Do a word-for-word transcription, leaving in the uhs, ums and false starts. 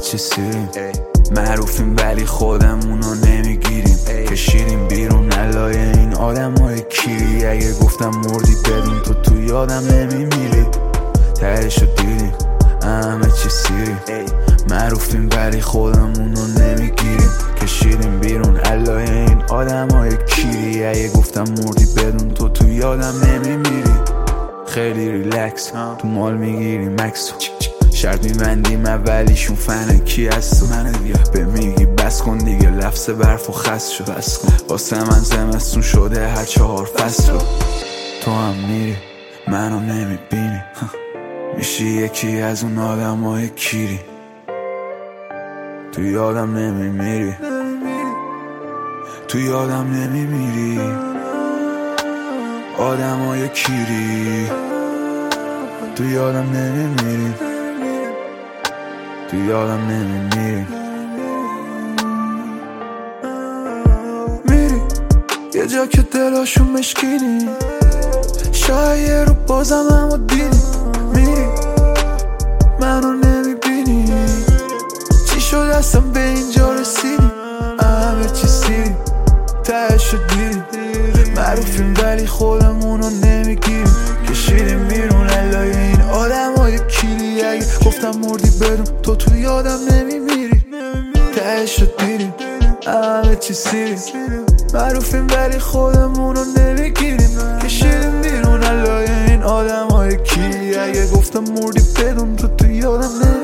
چی سیریم، معروفیم ولی خودمونو نمیگیریم. کشیدیم بیرون علای این آدم های کیری. اگه گفتم مردی بدون تو تو یادم نمیمیری. تهشو دیدیم همه چی سیریم، معروفیم ولی خودمونو نمیگیریم. کشیدیم بیرون علای این آدم های کیری. اگه گفتم مردی بدون تو تو یادم نمیمیری. خیلی ریلکس تو مال میگیریم مکسو، شرط میبندیم اولیشون فنه کی هست تو منه دیگه. به میگی بس کن دیگه لفظ برف و خست شد. بس کن واسه من زمستون شده هر چهار فصل رو. تو هم میری منو نمیبینی، میشی یکی از اون آدم های کیری. تو یادم نمیمیری، تو یادم نمیمیری. آدم های کیری تو یادم نمیمیری، تو یادم نمیمیری. میری یه جا که دلاشون مشکینی، شاید رو بازم همو دیدی. میری منو نمیبینی، چی شد اصلا به اینجا رسیدی؟ همه چی سیری تهشو دیدی. معروفیم ولی خودمونو نمیگیریم. کشیدیم بیرون علای این آدم های کیری. اگه گفتم مردی بدون تو تو یادم نمیمیری. تهشو دیدیم همه چی سیریم، معروفیم ولی خودمونو نمیگیریم. کشیدیم بیرون علای این آدم های کیری. اگه گفتم مردی بدون تو تو یادم نمیمیری.